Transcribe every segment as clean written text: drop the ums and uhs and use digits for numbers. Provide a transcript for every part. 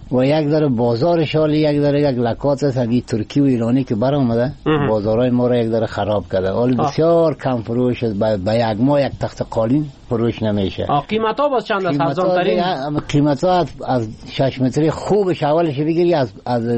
و یک ذره بازار شال یک ذره یک لکات است همین ترکی و ایرانی که بر آمده بازارهای ما را یک ذره خراب کرده. حال بسیار کم فروش است. به یک ماه یک تخت قالین فروش نمیشه. قیمت ها باز چند است ارزان ترین؟ قیمت ها از 6 متری خوبش اولش بگیری از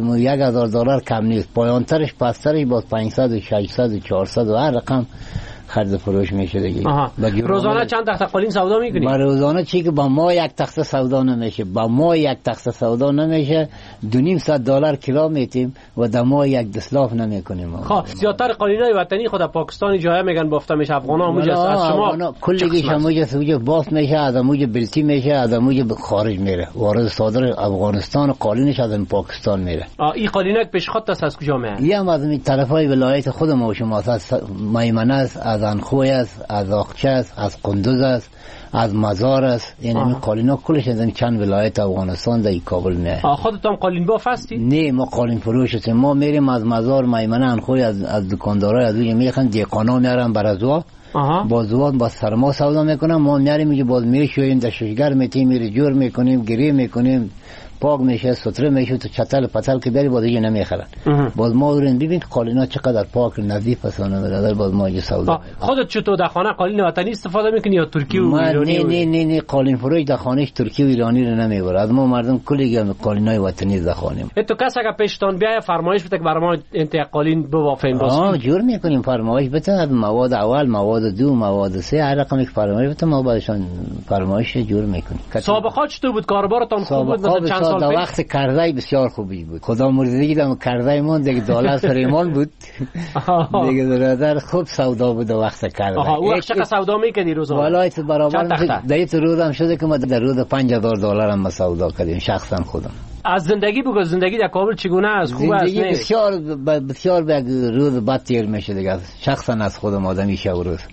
$1000 کم نیست. پایان ترش پسترش باز 500 و 600 و 400 و هر رقم خرید فروش میشه دیگه. روزانه چند تخت قالین سودا میکنی؟ با روزانه چی که با ما یک تخت سودا نمیشه. با ما یک تخت سودا نمیشه. $200 کیلو میتیم و در ما یک دسلاف نمیکنیم. خب زیادتر قالینای وطنی خود پاکستانی جای میگن بافته میشه. افغانا موج از شما کلیش موج باف میشه، از موج بلتی میشه، از موج خارج میره. وارد صادر افغانستان قالینش از پاکستان میره. این قالینای پیشخط است از کجا میاد؟ یه از این طرفای ولایت خود ما و شما است. میمنه است، از انخوی است، از آخچه است، از قندوز است، از مزار است. یعنی این قالینا کلش از این چند ولایت افغانستان در کابل میاد. خودتون قالین باف هستی؟ نه ما قالین فروش هستیم. ما میریم از مزار میمنه انخوی از دکاندارای از اونجا میخوان دیقانا میارن برازوا بازوان با سرما سودا میکنن. ما میاریم اینجا باز میشویم در ششگر میتیم میره جور میکنیم گریه میکنیم پاک میشه ستره میشه تو چتل پتل که بری باز دیگه نمیخرن. باز ما اورین ببین قالینا چقدر پاک نظیف هستن برادر. باز ما اینجا سودا. خودت چطور در خانه قالین وطنی استفاده میکنی یا ترکی و ایرانی؟ نه قالین فروش در خانهش ترکی و ایرانی رو نمیبره. از ما مردم کلی قالینای وطنی در خانیم. تو کس اگه پیشتان بیای فرمایش بده که برای ما انت قالین ببافین باز جور میکنیم. فرمایش بده از مواد اول مواد دو مواد سه هر رقمی که فرمایش بده ما بعدشان فرمایش جور میکنیم. سابقه چطور بود؟ کاربارتان خوب بود؟ مثلا چند سال در وقت کرده بسیار خوبی بود. خدا مرزدگی در کرده مون دیگه دولت سریمان بود دیگه برادر خوب سودا بود در وقت کرده. او وقت چقدر سودا میکردی روزانه؟ والله برابر دیت روزم شده که ما در روز $5000 هم سودا کردیم شخصا خودم. از زندگی بگو زندگی در کابل چگونه است؟ خوب است؟ زندگی بسیار به روز بد تیر میشه دیگه. شخصا از خودم آدمی شب و روز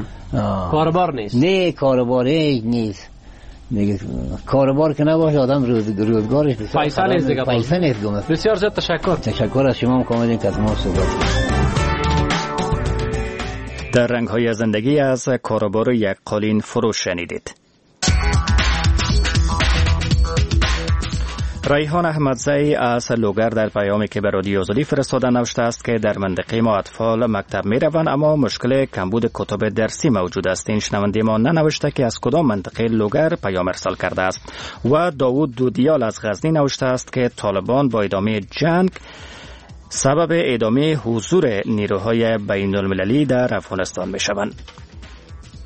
کاربار نیست. نه کاربار نیست دیگه. کاربار که نباشه آدم روزگارش پیسه نیست دیگه. پیسه نیست. بسیار زیاد تشکر از شما که اومدین که از ما صحبت. در رنگ‌های زندگی از کاربار یک قالین فروش شنیدید. ریحان احمدزئی از لوگر در پیامی که به رادیو آزادی فرستاده نوشته است که در منطقه ما اطفال مکتب می روند اما مشکل کمبود کتب درسی موجود است. این شنونده ما ننوشته که از کدام منطقه لوگر پیام ارسال کرده است. و داوود دودیال از غزنی نوشته است که طالبان با ادامه جنگ سبب ادامه حضور نیروهای بین المللی در افغانستان می شوند.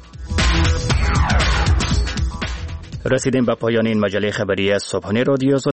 رسیدیم به پایان این مجله خبری صبحانه رادیو